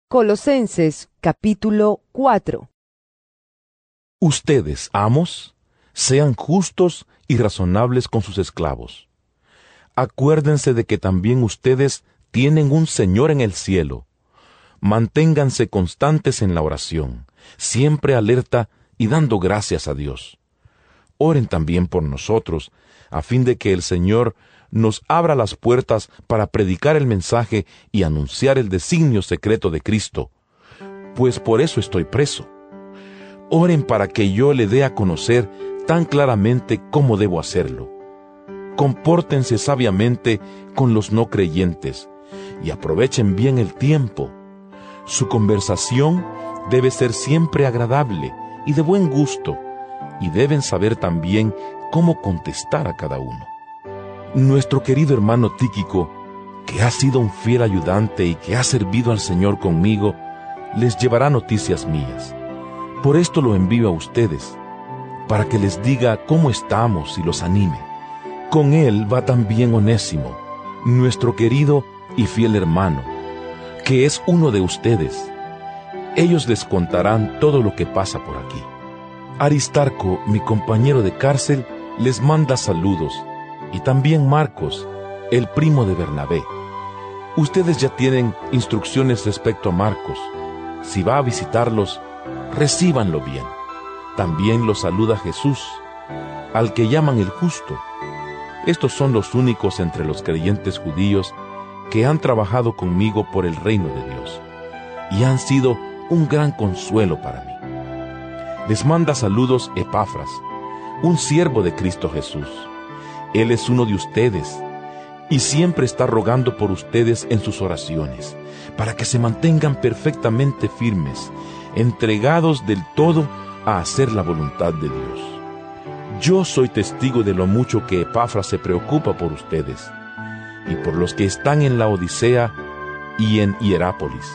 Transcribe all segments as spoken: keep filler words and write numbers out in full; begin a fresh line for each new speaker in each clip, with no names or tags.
Colosenses capítulo cuatro.
Ustedes, amos, sean justos y razonables con sus esclavos. Acuérdense de que también ustedes tienen un Señor en el cielo. Manténganse constantes en la oración, siempre alerta y dando gracias a Dios. Oren también por nosotros, a fin de que el Señor nos abra las puertas para predicar el mensaje y anunciar el designio secreto de Cristo, pues por eso estoy preso. Oren para que yo le dé a conocer tan claramente cómo debo hacerlo. Compórtense sabiamente con los no creyentes y aprovechen bien el tiempo. Su conversación debe ser siempre agradable y de buen gusto, y deben saber también cómo contestar a cada uno. Nuestro querido hermano Tíquico, que ha sido un fiel ayudante y que ha servido al Señor conmigo, les llevará noticias mías. Por esto lo envío a ustedes, para que les diga cómo estamos y los anime. Con él va también Onésimo, nuestro querido y fiel hermano, que es uno de ustedes. Ellos les contarán todo lo que pasa por aquí. Aristarco, mi compañero de cárcel, les manda saludos, y también Marcos, el primo de Bernabé. Ustedes ya tienen instrucciones respecto a Marcos. Si va a visitarlos, recíbanlo bien. También los saluda Jesús, al que llaman el Justo. Estos son los únicos entre los creyentes judíos que han trabajado conmigo por el reino de Dios, y han sido un gran consuelo para mí. Les manda saludos Epafras, un siervo de Cristo Jesús. Él es uno de ustedes, y siempre está rogando por ustedes en sus oraciones, para que se mantengan perfectamente firmes, entregados del todo a hacer la voluntad de Dios. Yo soy testigo de lo mucho que Epafras se preocupa por ustedes, y por los que están en la Odisea y en Hierápolis.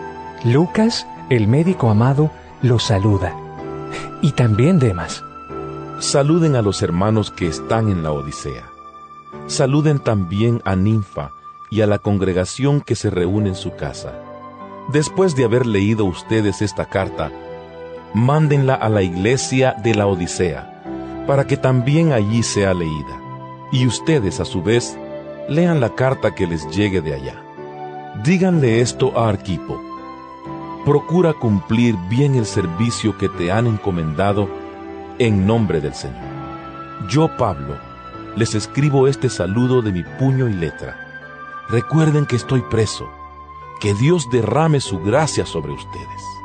Lucas, el médico amado, los saluda, y también Demas.
Saluden a los hermanos que están en la Odisea. Saluden también a Ninfa y a la congregación que se reúne en su casa. Después de haber leído ustedes esta carta, mándenla a la iglesia de la Odisea, para que también allí sea leída. Y ustedes, a su vez, lean la carta que les llegue de allá. Díganle esto a Arquipo: procura cumplir bien el servicio que te han encomendado en nombre del Señor. Yo, Pablo, les escribo este saludo de mi puño y letra. Recuerden que estoy preso. Que Dios derrame su gracia sobre ustedes.